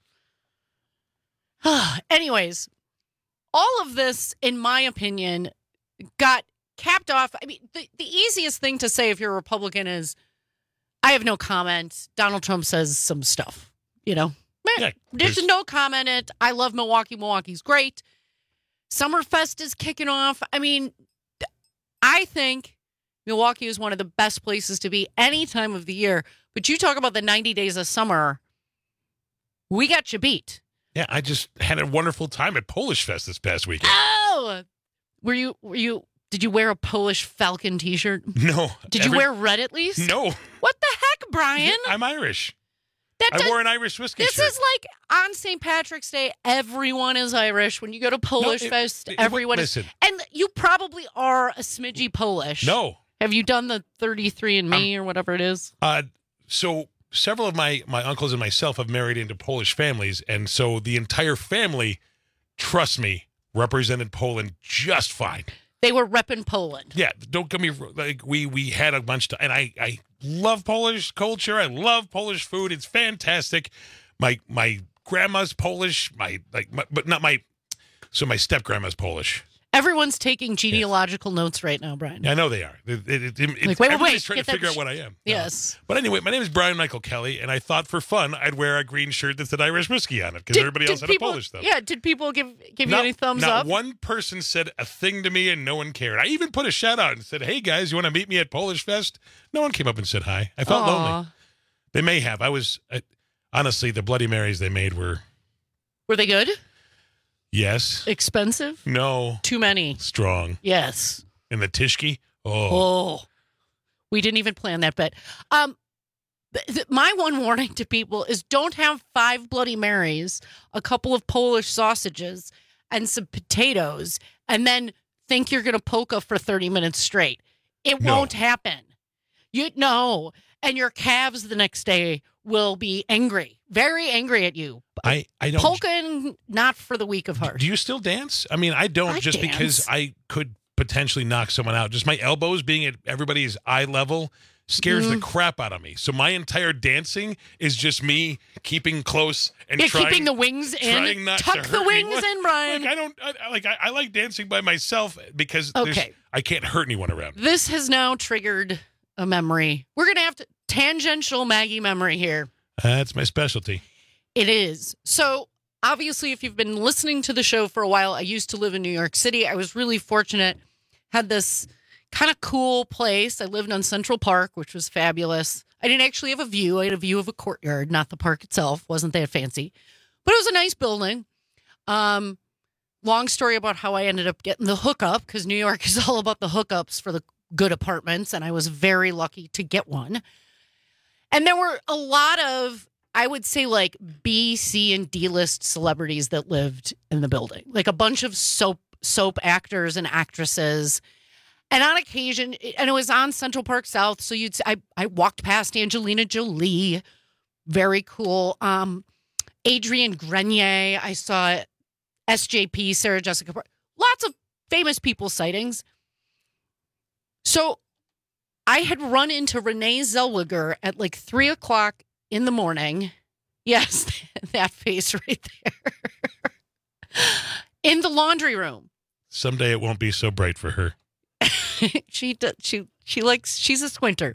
Anyways, all of this, in my opinion, got capped off. I mean, the easiest thing to say if you're a Republican is, I have no comment. Donald Trump says some stuff, you know. Yeah, there's no comment in it. I love Milwaukee. Milwaukee's great. Summerfest is kicking off. I mean, I think Milwaukee is one of the best places to be any time of the year. But you talk about the 90 days of summer, we got you beat. Yeah, I just had a wonderful time at Polish Fest this past weekend. Oh! Did you wear a Polish Falcon t-shirt? No. Did you wear red at least? No. What the heck, Brian? I'm Irish. I wore an Irish whiskey This shirt. is like on St. Patrick's Day, everyone is Irish. When you go to Polish Fest, everyone is. listen. And you probably are a smidgy Polish. No. Have you done the 33andMe or whatever it is? So several of my uncles and myself have married into Polish families, and so the entire family, trust me, represented Poland just fine. They were repping Poland. Yeah, don't get me like we had a bunch and I love Polish culture. I love Polish food. It's fantastic. My grandma's Polish. My step grandma's Polish. Everyone's taking genealogical notes right now, Brian. I know they are. Wait, everybody's trying get to figure that out what I am. Yes. But anyway, my name is Brian Michael Kelly, and I thought for fun I'd wear a green shirt that said Irish whiskey on it because everybody else had a Polish stuff. Yeah, did people give you any thumbs up? Not one person said a thing to me, and no one cared. I even put a shout out and said, "Hey guys, you want to meet me at Polish Fest?" No one came up and said hi. I felt lonely. They may have. Honestly, the Bloody Marys they made were they good? Yes. Expensive? No. Too many. Strong. Yes. And the Tishki? We didn't even plan that bet. My one warning to people is don't have 5 Bloody Marys, a couple of Polish sausages, and some potatoes, and then think you're going to polka for 30 minutes straight. It won't happen. And your calves the next day will be angry, very angry at you. I don't. Polka, not for the weak of heart. Do you still dance? I mean, I don't just dance. because I could potentially knock someone out. Just my elbows being at everybody's eye level scares the crap out of me. So my entire dancing is just me keeping close and keeping the wings in. Tuck the wings in, Brian. I like dancing by myself because I can't hurt anyone around. This has now triggered a memory. We're going to have to tangential Maggie memory here. That's my specialty. It is. So obviously, if you've been listening to the show for a while, I used to live in New York City. I was really fortunate. Had this kind of cool place. I lived on Central Park, which was fabulous. I didn't actually have a view. I had a view of a courtyard, not the park itself. Wasn't that fancy. But it was a nice building. Long story about how I ended up getting the hookup, because New York is all about the hookups for the good apartments, and I was very lucky to get one. And there were a lot of, I would say, like B, C, and D-list celebrities that lived in the building. Like a bunch of soap actors and actresses. And on occasion, and it was on Central Park South, so I walked past Angelina Jolie. Very cool. Adrienne Grenier. I saw SJP, Sarah Jessica Parker. Lots of famous people sightings. So I had run into Renee Zellweger at like 3 o'clock in the morning. Yes, that face right there. In the laundry room. Someday it won't be so bright for her. She's a squinter.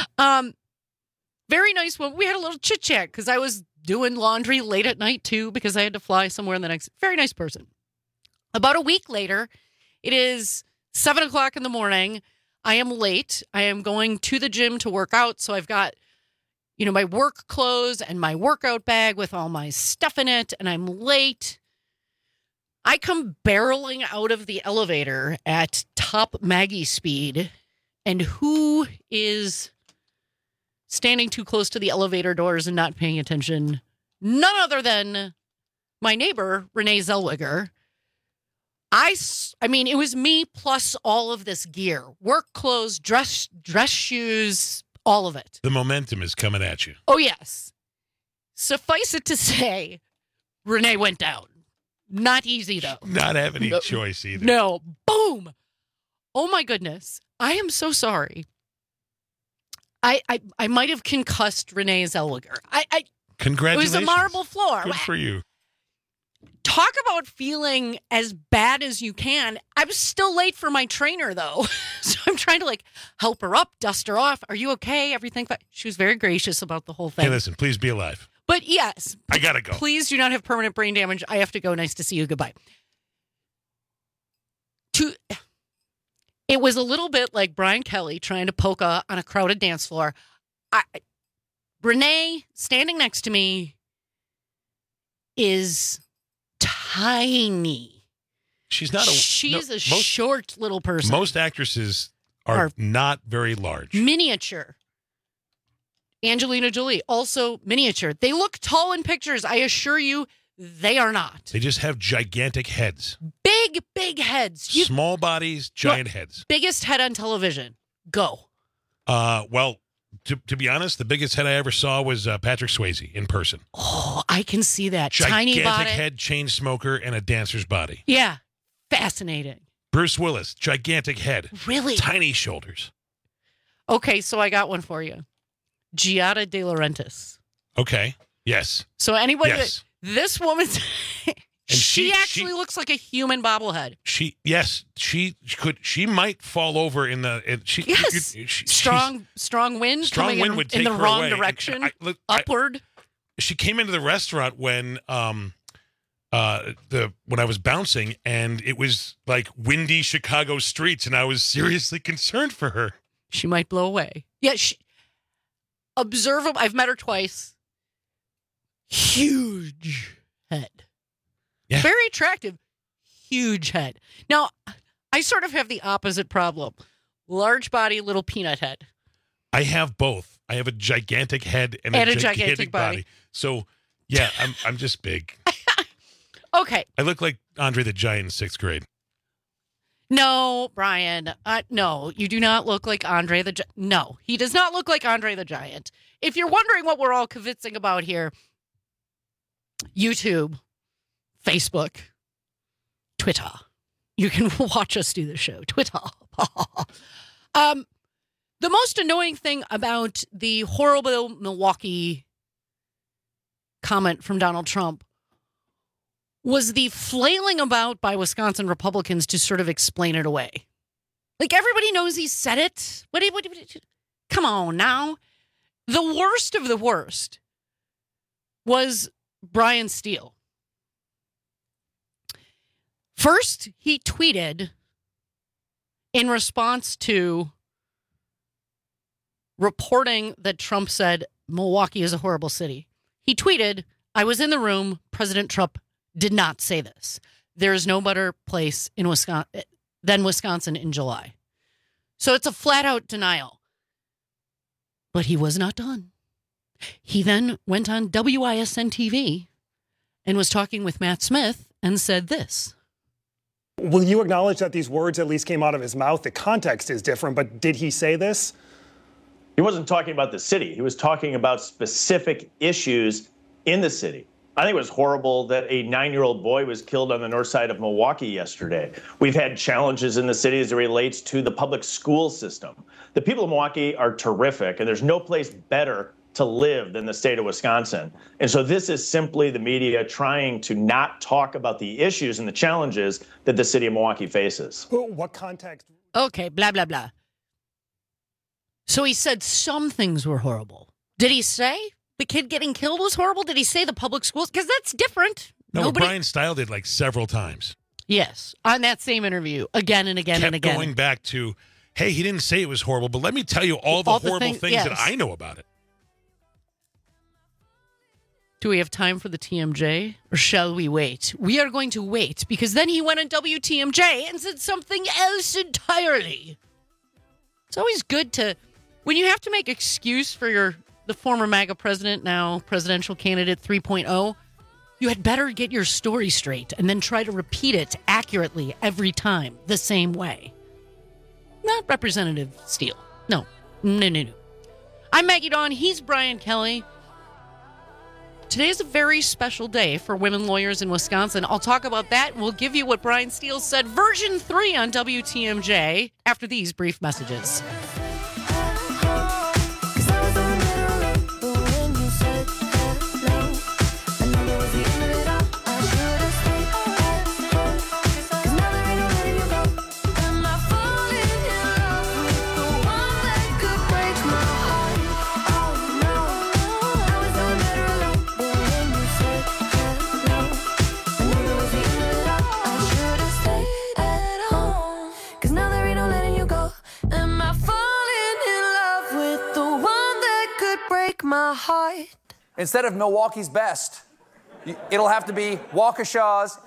Very nice woman. We had a little chit chat because I was doing laundry late at night too because I had to fly somewhere in the next. Very nice person. About a week later, it is 7 o'clock in the morning. I am late. I am going to the gym to work out. So I've got, my work clothes and my workout bag with all my stuff in it, and I'm late. I come barreling out of the elevator at top Maggie speed, and who is standing too close to the elevator doors and not paying attention? None other than my neighbor, Renee Zellweger. I mean, it was me plus all of this gear, work clothes, dress shoes, all of it. The momentum is coming at you. Oh, yes. Suffice it to say, Renee went down. Not easy, though. Not have any choice either. No. Boom. Oh, my goodness. I am so sorry. I might have concussed Renee Zellweger. Congratulations. It was a marble floor. Good for you. Talk about feeling as bad as you can. I was still late for my trainer, though. So I'm trying to help her up, dust her off. Are you okay? Everything fine? She was very gracious about the whole thing. Hey, listen, please be alive. But yes. I gotta go. Please do not have permanent brain damage. I have to go. Nice to see you. Goodbye. It was a little bit like Brian Kelly trying to polka on a crowded dance floor. Renee, standing next to me, is tiny. She's not She's a short little person. Most actresses are not very large. Miniature. Angelina Jolie, also miniature. They look tall in pictures. I assure you, they are not. They just have gigantic heads. Big heads. Small bodies, giant heads. Biggest head on television. Go. Well, to be honest, the biggest head I ever saw was Patrick Swayze in person. Oh, I can see that. Gigantic Tiny body. head, chain smoker, and a dancer's body. Yeah. Fascinating. Bruce Willis, gigantic head. Really? Tiny shoulders. Okay, so I got one for you. Giada De Laurentiis. Okay. Yes. So anybody, Yes. this woman's, she actually she- looks like a human bobblehead. She might fall over in the. Yes. Strong wind Strong coming wind in, would in take the her wrong away. direction, Upward. She came into the restaurant when when I was bouncing, and it was like windy Chicago streets, and I was seriously concerned for her. She might blow away. Yeah, observable. I've met her twice. Huge head. Yeah. Very attractive. Huge head. Now, I sort of have the opposite problem. Large body, little peanut head. I have both. I have a gigantic head and a gigantic body. So, yeah, I'm just big. Okay. I look like Andre the Giant in 6th grade. No, Brian. No, you do not look like Andre the Giant. No, he does not look like Andre the Giant. If you're wondering what we're all convincing about here, YouTube, Facebook, Twitter. You can watch us do the show. Twitter. The most annoying thing about the horrible Milwaukee comment from Donald Trump was the flailing about by Wisconsin Republicans to sort of explain it away. Like, everybody knows he said it. Come on now. The worst of the worst was Brian Steele. First, he tweeted in response to reporting that Trump said Milwaukee is a horrible city. He tweeted, "I was in the room. President Trump did not say this. There is no better place in Wisconsin than Wisconsin in July." So it's a flat out denial. But he was not done. He then went on WISN TV and was talking with Matt Smith and said this. Will you acknowledge that these words at least came out of his mouth? The context is different, but did he say this? He wasn't talking about the city. He was talking about specific issues in the city. I think it was horrible that a 9-year-old boy was killed on the north side of Milwaukee yesterday. We've had challenges in the city as it relates to the public school system. The people of Milwaukee are terrific, and there's no place better to live than the state of Wisconsin. And so this is simply the media trying to not talk about the issues and the challenges that the city of Milwaukee faces. What context? Okay, blah, blah, blah. So he said some things were horrible. Did he say the kid getting killed was horrible? Did he say the public schools? Because that's different. No, Brian Steele did like several times. Yes, on that same interview, again and again and again. Going back to, hey, he didn't say it was horrible, but let me tell you all the horrible things yes. that I know about it. Do we have time for the TMJ, or shall we wait? We are going to wait, because then he went on WTMJ and said something else entirely. It's always good to, when you have to make excuse for the former MAGA president, now presidential candidate 3.0, you had better get your story straight and then try to repeat it accurately every time, the same way. Not Representative Steele. No. I'm Maggie Dawn. He's Brian Kelly. Today is a very special day for women lawyers in Wisconsin. I'll talk about that, and we'll give you what Brian Steele said, version 3 on WTMJ, after these brief messages. My heart. Instead of Milwaukee's best, it'll have to be Waukesha's.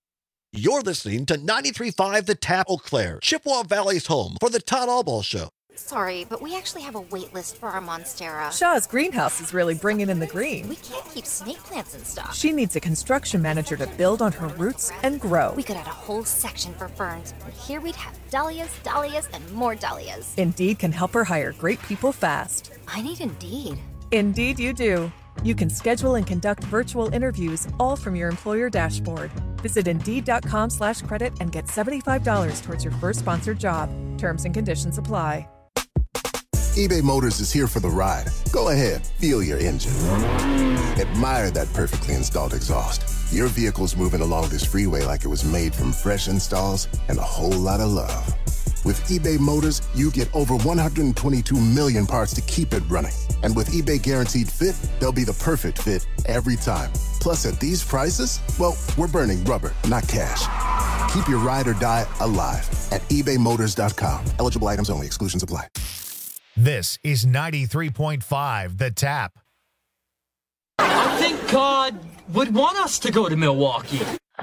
You're listening to 93.5 The Tap Eau Claire, Chippewa Valley's home for the Todd Albaugh Show. Sorry, but we actually have a wait list for our Monstera. Shaw's greenhouse is really bringing in the green. We can't keep snake plants in stock. She needs a construction manager to build on her roots and grow. We could add a whole section for ferns, and here we'd have dahlias, dahlias, and more dahlias. Indeed can help her hire great people fast. I need Indeed. Indeed you do. You can schedule and conduct virtual interviews all from your employer dashboard. Visit Indeed.com/credit and get $75 towards your first sponsored job. Terms and conditions apply. eBay Motors is here for the ride. Go ahead, feel your engine. Admire that perfectly installed exhaust. Your vehicle's moving along this freeway like it was made from fresh installs and a whole lot of love. With eBay Motors, you get over 122 million parts to keep it running. And with eBay Guaranteed Fit, they'll be the perfect fit every time. Plus, at these prices, well, we're burning rubber, not cash. Keep your ride or die alive at ebaymotors.com. Eligible items only. Exclusions apply. This is 93.5 The Tap. I think God would want us to go to Milwaukee.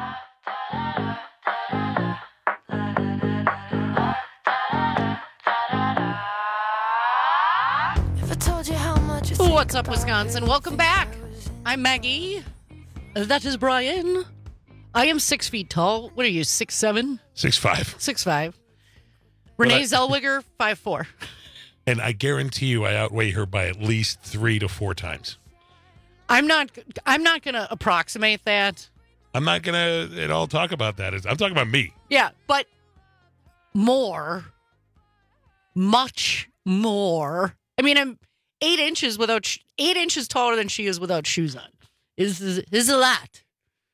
What's up, Wisconsin? Welcome back. I'm Maggie. That is Brian. I am 6 feet tall. What are you, 6'7"? 6'5". 6'5". Renee Zellweger, 5'4". And I guarantee you I outweigh her by at least 3 to 4 times. I'm not going to approximate that. I'm not going to at all talk about that. I'm talking about me. Yeah, but more. Much more. I mean, I'm 8 inches taller than she is without shoes on. Is a lot.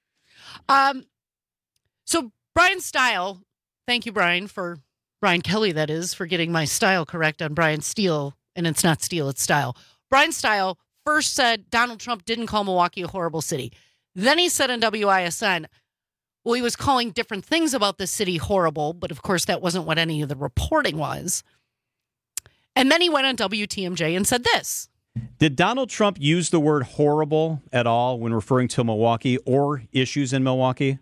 So Brian's style, thank you, Brian Kelly, that is, for getting my style correct on Brian Steele, and it's not Steele, it's style. Brian Style first said Donald Trump didn't call Milwaukee a horrible city. Then he said in WISN, well, he was calling different things about the city horrible, but of course that wasn't what any of the reporting was. And then he went on WTMJ and said this. Did Donald Trump use the word horrible at all when referring to Milwaukee or issues in Milwaukee?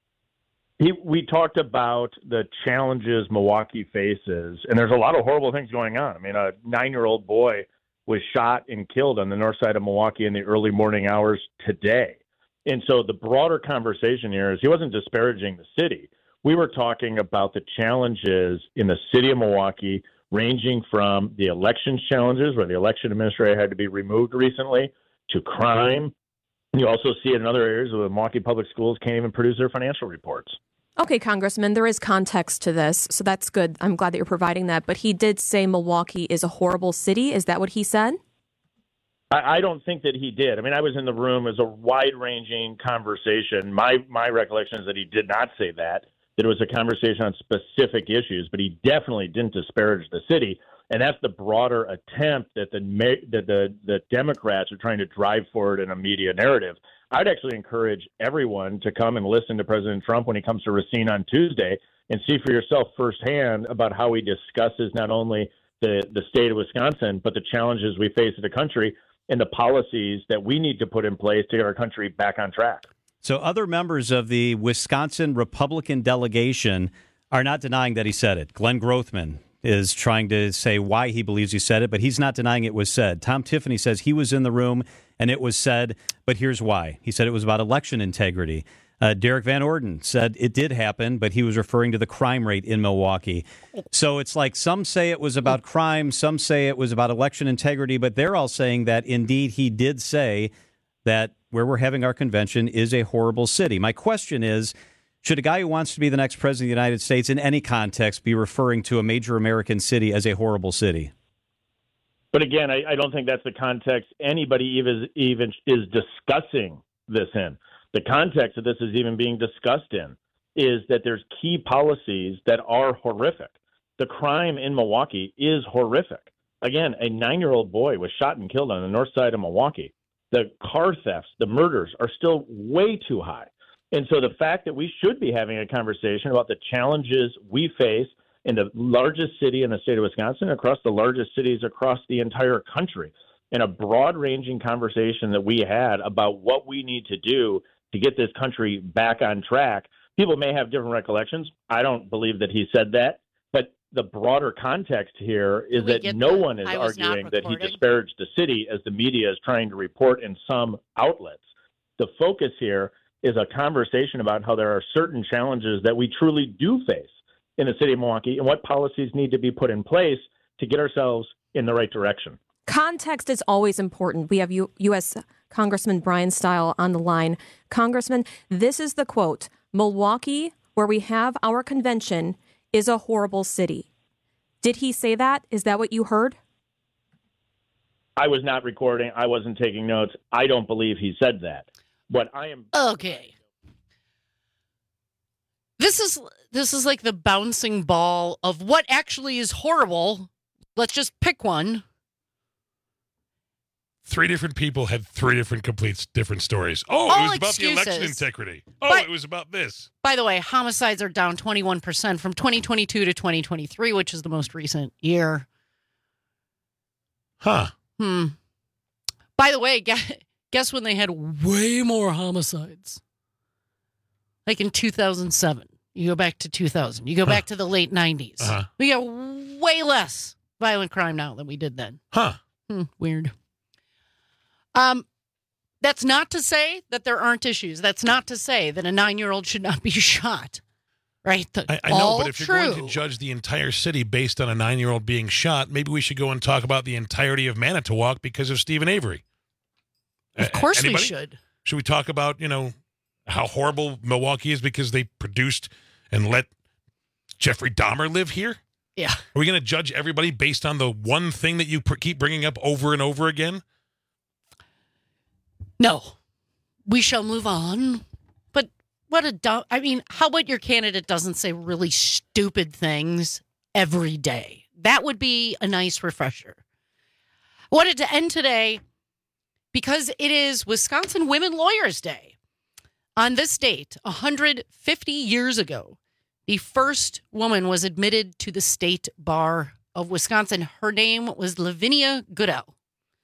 We talked about the challenges Milwaukee faces, and there's a lot of horrible things going on. I mean, a 9-year-old boy was shot and killed on the north side of Milwaukee in the early morning hours today. And so the broader conversation here is he wasn't disparaging the city. We were talking about the challenges in the city of Milwaukee, ranging from the elections challenges, where the election administrator had to be removed recently, to crime. You also see it in other areas where the Milwaukee Public Schools can't even produce their financial reports. Okay, Congressman, there is context to this, so that's good. I'm glad that you're providing that. But he did say Milwaukee is a horrible city. Is that what he said? I don't think that he did. I mean, I was in the room. It was a wide-ranging conversation. My recollection is that he did not say that it was a conversation on specific issues, but he definitely didn't disparage the city. And that's the broader attempt that the Democrats are trying to drive forward in a media narrative. I'd actually encourage everyone to come and listen to President Trump when he comes to Racine on Tuesday and see for yourself firsthand about how he discusses not only the state of Wisconsin, but the challenges we face as a country and the policies that we need to put in place to get our country back on track. So other members of the Wisconsin Republican delegation are not denying that he said it. Glenn Grothman is trying to say why he believes he said it, but he's not denying it was said. Tom Tiffany says he was in the room and it was said, but here's why. He said it was about election integrity. Derek Van Orden said it did happen, but he was referring to the crime rate in Milwaukee. So it's like some say it was about crime, some say it was about election integrity, but they're all saying that indeed he did say that where we're having our convention is a horrible city. My question is, should a guy who wants to be the next president of the United States in any context be referring to a major American city as a horrible city? But again, I don't think that's the context anybody even is discussing this in. The context of this is even being discussed in is that there's key policies that are horrific. The crime in Milwaukee is horrific. Again, a 9-year-old boy was shot and killed on the north side of Milwaukee. The car thefts, the murders are still way too high. And so the fact that we should be having a conversation about the challenges we face in the largest city in the state of Wisconsin, across the largest cities across the entire country, and a broad-ranging conversation that we had about what we need to do to get this country back on track. People may have different recollections. I don't believe that he said that, but the broader context here is that no one is arguing that he disparaged the city, as the media is trying to report in some outlets. The focus here is a conversation about how there are certain challenges that we truly do face in the city of Milwaukee and what policies need to be put in place to get ourselves in the right direction. Context is always important. We have U.S. Congressman Brian Stile on the line. Congressman, this is the quote: Milwaukee, where we have our convention, is a horrible city. Did he say that? Is that what you heard? I was not recording. I wasn't taking notes. I don't believe he said that. What I am... Okay. This is like the bouncing ball of what actually is horrible. Let's just pick one. 3 different people had 3 different different stories. Oh, it was about the election integrity. Oh, it was about this. By the way, homicides are down 21% from 2022 to 2023, which is the most recent year. Huh. By the way, guess when they had way more homicides? Like in 2007. You go back to 2000. You go back to the late 90s. We got way less violent crime now than we did then. Weird. That's not to say that there aren't issues. That's not to say that a 9-year-old should not be shot. Right? I know, but if you're going to judge the entire city based on a 9-year-old being shot, maybe we should go and talk about the entirety of Manitowoc because of Stephen Avery. Of course we should. Should we talk about, how horrible Milwaukee is because they produced and let Jeffrey Dahmer live here? Yeah. Are we going to judge everybody based on the one thing that you keep bringing up over and over again? No. We shall move on. But what a dumb... I mean, how about your candidate doesn't say really stupid things every day? That would be a nice refresher. I wanted to end today because it is Wisconsin Women Lawyers Day. On this date, 150 years ago, the first woman was admitted to the state bar of Wisconsin. Her name was Lavinia Goodell.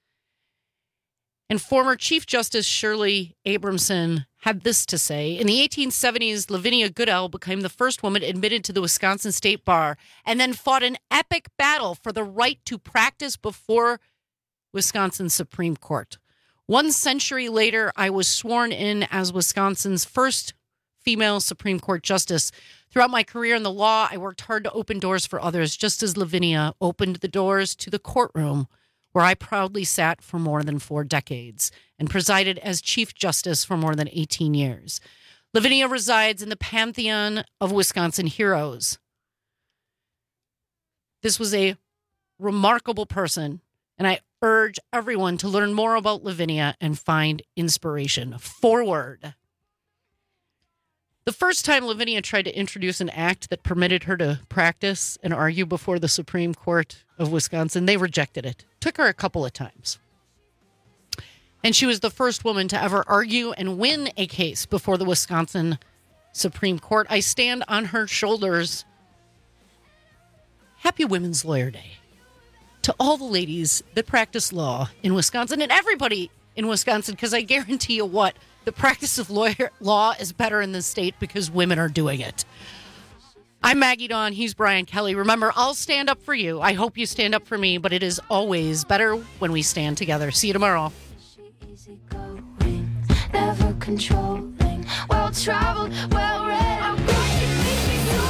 And former Chief Justice Shirley Abramson had this to say. In the 1870s, Lavinia Goodell became the first woman admitted to the Wisconsin State Bar and then fought an epic battle for the right to practice before Wisconsin's Supreme Court. 1 century later, I was sworn in as Wisconsin's first female Supreme Court justice. Throughout my career in the law, I worked hard to open doors for others, just as Lavinia opened the doors to the courtroom, where I proudly sat for more than 4 decades and presided as Chief Justice for more than 18 years. Lavinia resides in the pantheon of Wisconsin heroes. This was a remarkable person, and I urge everyone to learn more about Lavinia and find inspiration. Forward. The first time Lavinia tried to introduce an act that permitted her to practice and argue before the Supreme Court of Wisconsin, they rejected it. Took her a couple of times. And she was the first woman to ever argue and win a case before the Wisconsin Supreme Court. I stand on her shoulders. Happy Women's Lawyer Day to all the ladies that practice law in Wisconsin and everybody in Wisconsin, because I guarantee you what, the practice of law is better in this state because women are doing it. I'm Maggie Dawn. He's Brian Kelly. Remember, I'll stand up for you. I hope you stand up for me, but it is always better when we stand together. See you tomorrow. Never controlling, well-traveled, well-read. I'm going to be so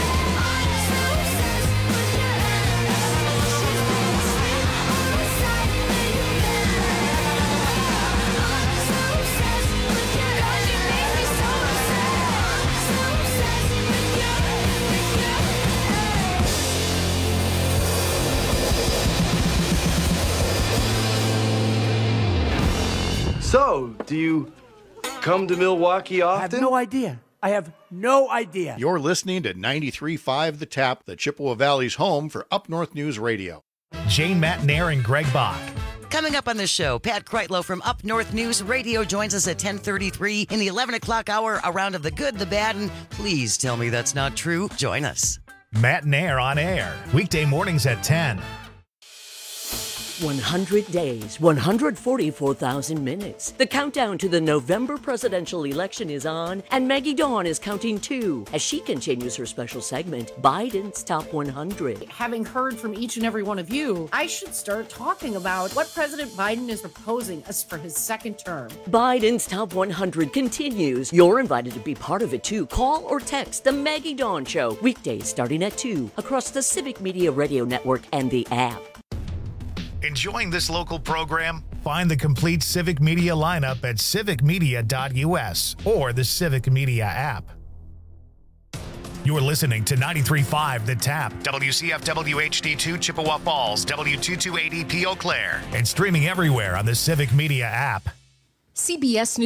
So, do you come to Milwaukee often? I have no idea. I have no idea. You're listening to 93.5 The Tap, the Chippewa Valley's home for Up North News Radio. Jane Matnair and Greg Bach. Coming up on the show, Pat Kreitlow from Up North News Radio joins us at 10:33 in the 11 o'clock hour, a round of the good, the bad, and please tell me that's not true. Join us. Matnair on air, weekday mornings at 10. 100 days, 144,000 minutes. The countdown to the November presidential election is on, and Maggie Dawn is counting too as she continues her special segment, Biden's Top 100. Having heard from each and every one of you, I should start talking about what President Biden is proposing as for his second term. Biden's Top 100 continues. You're invited to be part of it too. Call or text The Maggie Dawn Show, weekdays starting at 2, across the Civic Media Radio Network and the app. Enjoying this local program? Find the complete Civic Media lineup at civicmedia.us or the Civic Media app. You're listening to 93.5 The Tap, WCFW HD2 Chippewa Falls, W228EP Eau Claire, and streaming everywhere on the Civic Media app. CBS News.